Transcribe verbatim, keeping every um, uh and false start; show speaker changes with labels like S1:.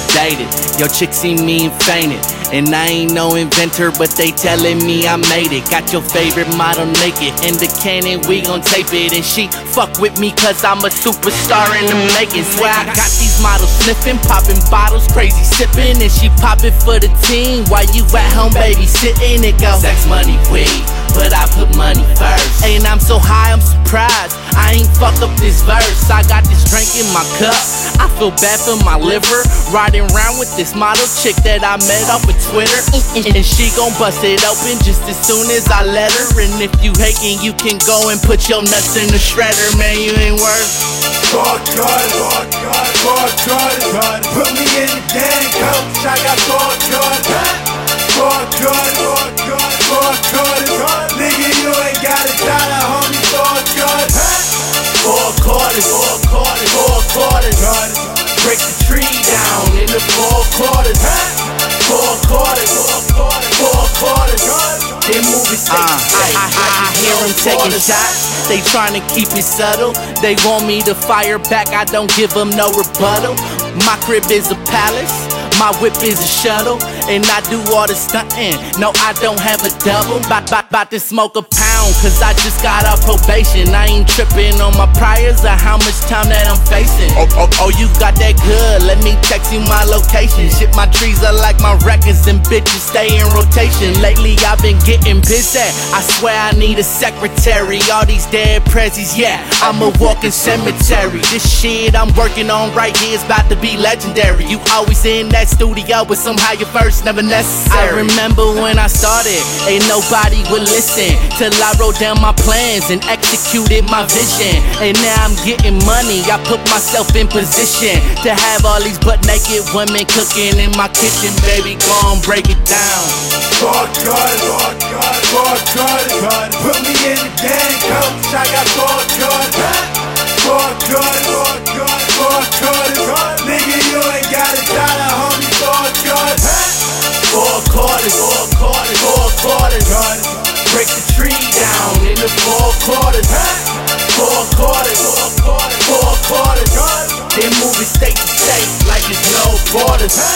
S1: dated. Yo, chick see me and fainted. And I ain't no inventor, but they telling me I made it. Got your favorite model naked in the Canon, we gon' tape it. And she fuck with me cause I'm a superstar in the making. Swear I got these models sniffing, popping bottles, crazy sipping. And she popping for the team while you at home babysitting. It go sex, money, weed, but I put money first. And I'm so high, I'm surprised I ain't fuck up this verse. I got this drink in my cup, I feel bad for my liver. Riding around with this model chick that I met off of Twitter. And she gon' bust it open just as soon as I let her. And if you hatin', you can go and put your nuts in the shredder. Man, you ain't worth
S2: four quarters, four quarters, four quarters. Put me in the damn coach, I got four quarters. Four quarters, four quarters, four quarters. Nigga, you ain't got a dollar, homie, four quarters. Four quarters, four quarters, four quarters. Break the tree down in the four quarters. Four quarters, four quarters, four quarters. Then move it state to state.
S1: I, I, I hear them taking shots, they tryna keep it subtle. They want me to fire back, I don't give them no rebuttal. My crib is a palace, my whip is a shuttle. And I do all the stuntin', no I don't have a double. Bout, bout, bout to smoke a pound, cause I just got off probation. I ain't trippin' on my priors or how much time that I'm facing. Oh, oh, oh, you got that good, let me text you my location. Shit, my trees are like my records and bitches stay in rotation. Lately I've been getting busy, I swear I need a secretary. All these dead prezzies, yeah, I'm a walking cemetery. This shit I'm working on right here is about to be legendary. You always in that studio, but somehow your verse never necessary. I remember when I started, ain't nobody would listen till I wrote down my plans and executed my vision. And now I'm getting money, I put myself in position to have all these butt naked women cooking in my kitchen. Baby, go on, break it down.
S2: Four quarters, four quarters, four quarters. Put me in the damn coach, I got four quarters. Four quarters, four quarters, four quarters. Nigga, you ain't got a dollar, homie, four quarters. Four quarters, four quarters, four quarters. Break the tree down in the four quarters. Four quarters, four quarters, four quarters. Then move it state to state like it's no borders.